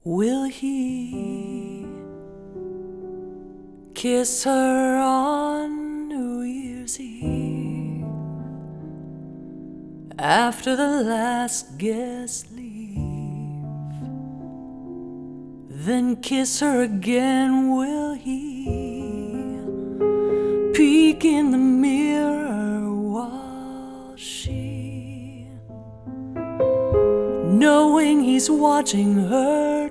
Will he kiss her on New Year's Eve after the last guest leave? Then kiss her again, will he peek in the mirror while she, knowing he's watching her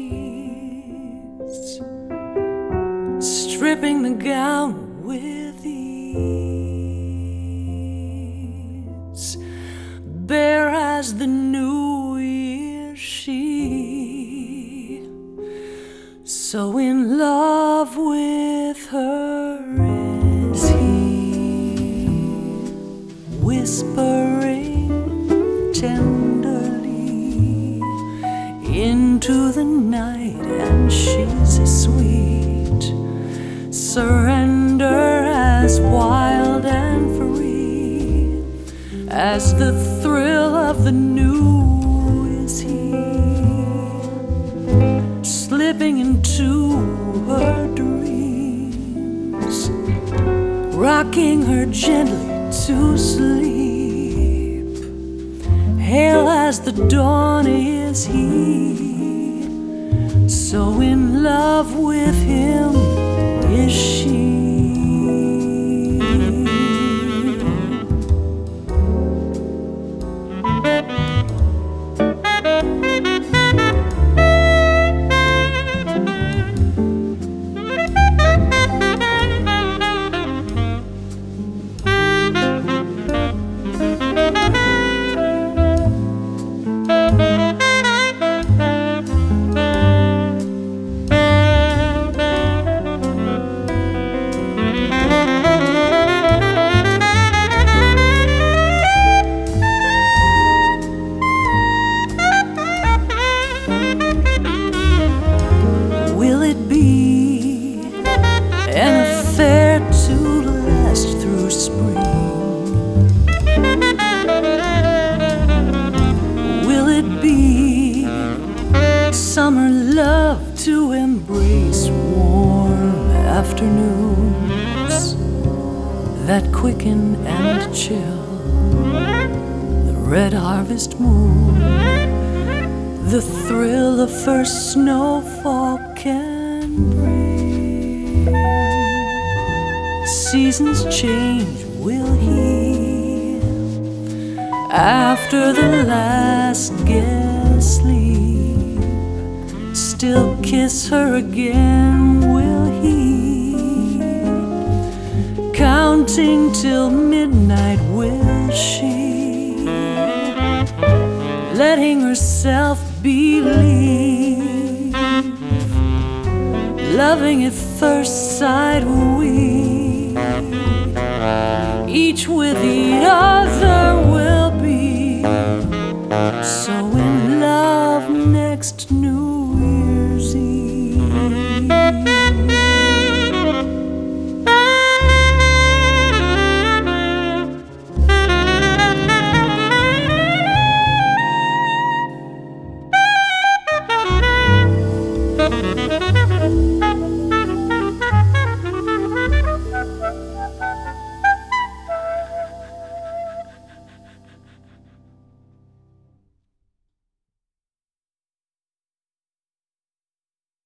tease, stripping the gown with ease, bare as the New Year she, so in love with her is he, whispering tenderly into the night, and she's sweet, surrender as wild and free as the thrill of the new is he, slipping into her dreams, rocking her gently to sleep, hail as the dawn is he, so in love with him is she. Will it be an affair to last through spring? Will it be summer love to embrace warm afternoons that quicken and chill the red harvest moon, the thrill of first snowfall can bring? Seasons change, will he, after the last guest leave, still kiss her again, will he, counting till midnight, will she, letting herself believe, loving at first sight, we each with the other will be, so in love next New